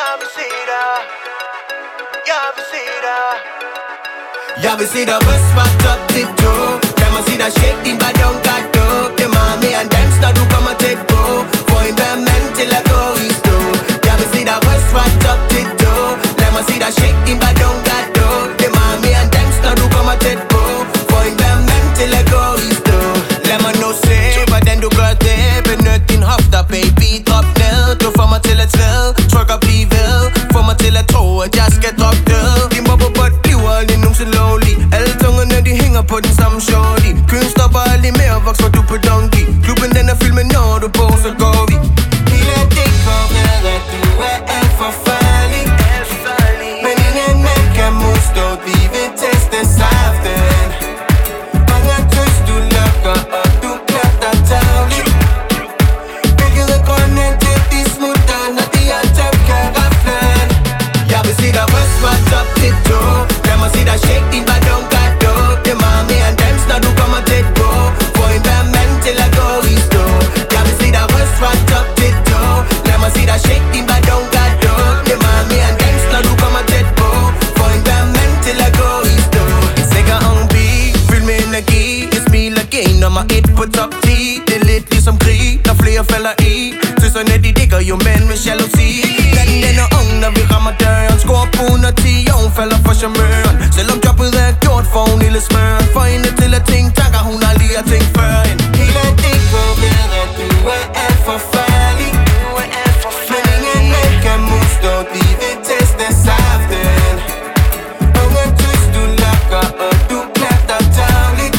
Jeg vil se dig ryste fra top til tå. Lad mig se dig shake din ballon gato. Det er meget mere end dans, når du kommer tæt på. Få en hver mand til at gå i stå. Jeg vil se dig ryste fra top til tå. Lad mig se dig shake din ballon gato. Det er meget mere end dans, når du kommer tæt på. Få en hver mand til at gå i stå. Lad mig nu se, hvordan du gør det. Benyt din hofter, baby, drop ned. Du får mig til at træde, tryk og bliv ved. Få mig til at tro, at jeg skal droppe død. Din bobobot bliver aldrig nogensinde lovlig. Alle tungerne de hænger på den samme shorty. Køen stopper aldrig med at vokse, hvor du på donkey. Klubben den er fyldt med når du på, så går vi. Hele det går med, at du er alt for farlig. Men ingen mand kan modstå, vi vil teste saften. Mange tøs du lukker, og du klæder tavligt. Hvilket er grunden til de smutter, når de har tømt karaflen. Jeg vil se dig ryste fra top til tå. Lad mig se dig shake din ballon gato. Det er meget mere end dans, når du kommer tæt på. Få en hver mand til at gå i stå. Jeg vil se dig ryste fra top til tå. Lad mig se dig shake din ballon gato. Det er meget mere end dans, når du kommer tæt på. Få en hver mand til at gå i stå. En sikker ung beat, fyldt med energi. Jeg smiler gen, nummer 1 på top 10. Det er lidt ligesom krig, når flere falder i. Tøserne de digger jo mænd med jalousi. Natten den er ung, når vi rammer døren. Skår på 110, og hun falder for charmøren. Selvom jobbet er gjort, får hun lille smøren. For hende til at tænke tanker, hun aldrig har tænkt før end. Hele det går ved, at du er alt for farlig. Men ingen mand kan modstå, de vil teste saften. Unge tøs du lukker, og du klæder tavligt.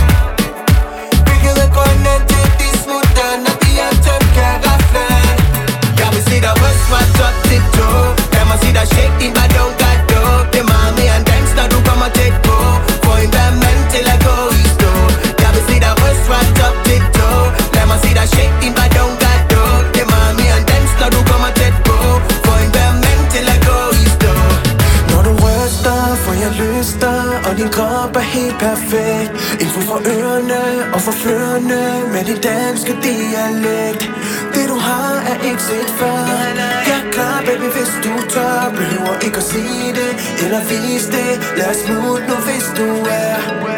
Hvilket er grunden til de smutter, når de har tømt karaflen. Jeg vil se dig ryste fra top til tå. Lad mig se dig shake din ballon gato. Det er meget mere end dans, når du kommer tæt på. Få en hver mand til at gå i stå. Jeg vil se dig ryste fra top til tå. Lad mig se dig shake din ballon gato. Det er meget mere end dans, når du kommer tæt på. Få en hver mand til at gå i stå. Når du ryster, får jeg lyster, og din krop er helt perfekt. Info fra ørerne og forførende med din danske dialekt. Det du har er ikke set før. Jeg er klar, baby, hvis du tør. Behøver ikke at sige det eller vise det. Lad os smutte nu, hvis du er.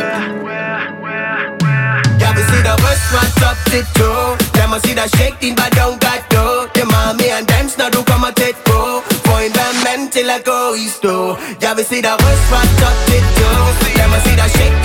Jeg vil se dig ryste fra top til tå. Lad mig se dig shake din ballon gato. Det er meget mere end dans, når du kommer tæt på. Få en hver mand til at gå i stå. Jeg vil se dig ryste fra top til tå. Lad mig se dig shake